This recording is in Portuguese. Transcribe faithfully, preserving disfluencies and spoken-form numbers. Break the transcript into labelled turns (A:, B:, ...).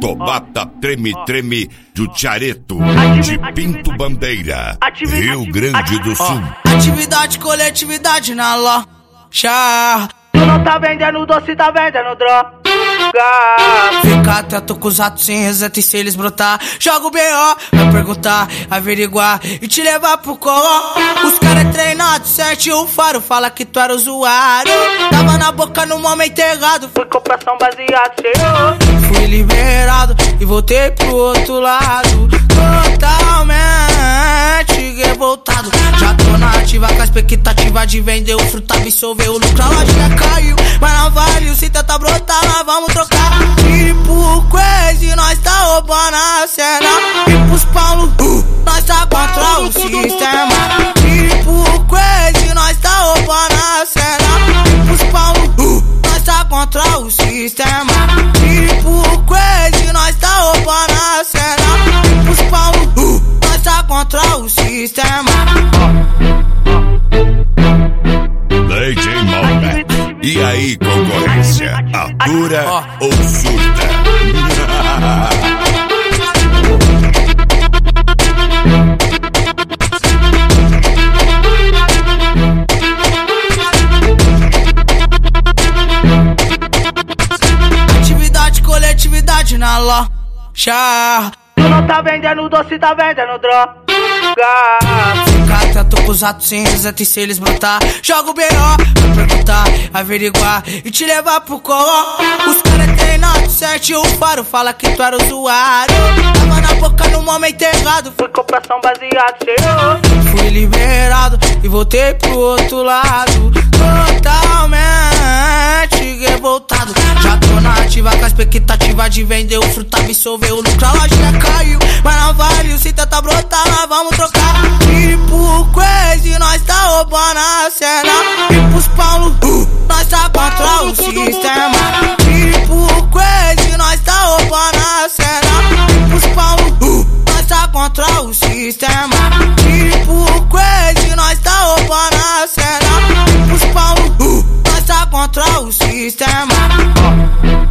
A: Cobata Treme Treme do Tiareto, de Pinto Bandeira, Rio Grande do Sul.
B: Atividade, coletividade na loja.
C: Tu não tá vendendo doce, tá vendendo droga.
B: Fica atento com os atos sem reseta e se eles brotar, joga o B O, vai perguntar, averiguar e te levar pro colo. Os caras é treinados, sete o faro, fala que tu era usuário. Tava na boca no momento errado,
C: fui compração baseado, senhor.
B: Fui liberado e voltei pro outro lado, totalmente revoltado. Já tô na ativa com a expectativa de vender o fruto, absorver o lucro. A loja caiu, mas não vale, se tenta brotar, nós vamos trocar. Tipo crazy, nós tá roubando a cena. E pros Paulo, uh, nós tá contra o sistema. Tipo crazy, nós tá roubando a cena. E pros Paulo, uh, nós tá contra o sistema. Tipo crazy, nós tá roubando a cena. E pros Paulo, uh, nós tá contra o sistema.
A: D J Malbec. E aí, concorrência, atura ou surta?
B: Atividade, coletividade na loja.
C: Tu não tá vendendo doce, tá vendendo droga.
B: Fica atento com os atos sem reseta e se eles brotar, joga o B O, vai perguntar, averiguar e te levar pro colo. Os caras é treinados, sete o faro, fala que tu era usuário. Tava na boca no momento errado,
C: fui compração baseado, senhor.
B: Fui liberado e voltei pro outro lado, totalmente revoltado. Já tô na ativa com a expectativa de vender o fruto, absorver o lucro. A loja caiu, mas não vale, se tenta brotar, nós vamos trocar. Tipo crazy, nós tá roubando a cena. E pros Paulo, uh, nós tá contra o sistema. Tipo crazy, nós tá roubando a cena. E pros Paulo, uh, nós tá contra o sistema. Tipo crazy, nós tá roubando a cena. E pros Paulo, uh, nós tá contra o sistema.